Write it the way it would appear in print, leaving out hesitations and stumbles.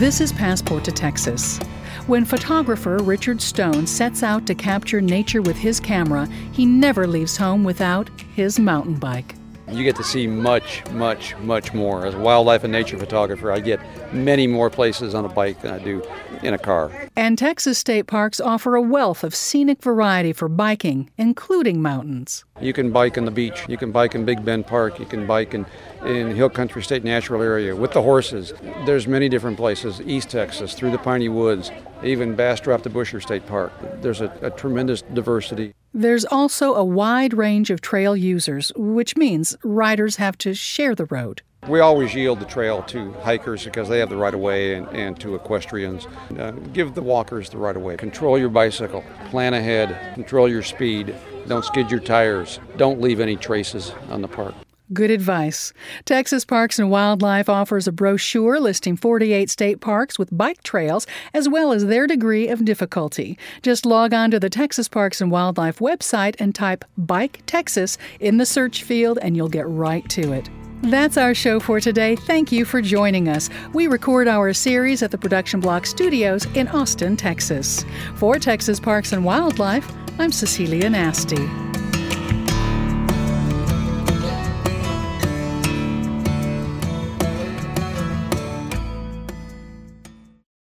This is Passport to Texas. When photographer Richard Stone sets out to capture nature with his camera, he never leaves home without his mountain bike. You get to see much, much, much more. As a wildlife and nature photographer, I get many more places on a bike than I do in a car. And Texas state parks offer a wealth of scenic variety for biking, including mountains. You can bike on the beach. You can bike in Big Bend Park. You can bike in Hill Country State Natural Area with the horses. There's many different places, East Texas, through the Piney Woods, even Bastrop to Busher State Park. There's a tremendous diversity. There's also a wide range of trail users, which means riders have to share the road. We always yield the trail to hikers because they have the right-of-way and to equestrians. Give the walkers the right-of-way. Control your bicycle. Plan ahead. Control your speed. Don't skid your tires. Don't leave any traces on the park. Good advice. Texas Parks and Wildlife offers a brochure listing 48 state parks with bike trails, as well as their degree of difficulty. Just log on to the Texas Parks and Wildlife website and type Bike Texas in the search field, and you'll get right to it. That's our show for today. Thank you for joining us. We record our series at the Production Block Studios in Austin, Texas. For Texas Parks and Wildlife, I'm Cecilia Nasty.